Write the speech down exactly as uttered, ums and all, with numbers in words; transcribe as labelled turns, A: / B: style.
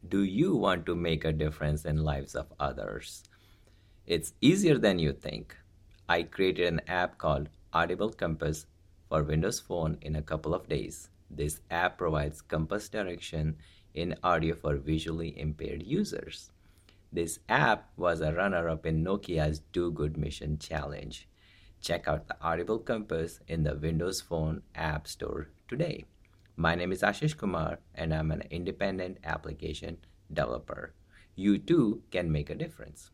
A: Do you want to make a difference in lives of others? It's easier than you think. I created an app called Audible Compass for Windows Phone in a couple of days. This app provides compass direction in audio for visually impaired users. This app was a runner up in Nokia's Do Good Mission Challenge. Check out the Audible Compass in the Windows Phone App Store today. My name is Ashish Kumar, and I'm an independent application developer. You too can make a difference.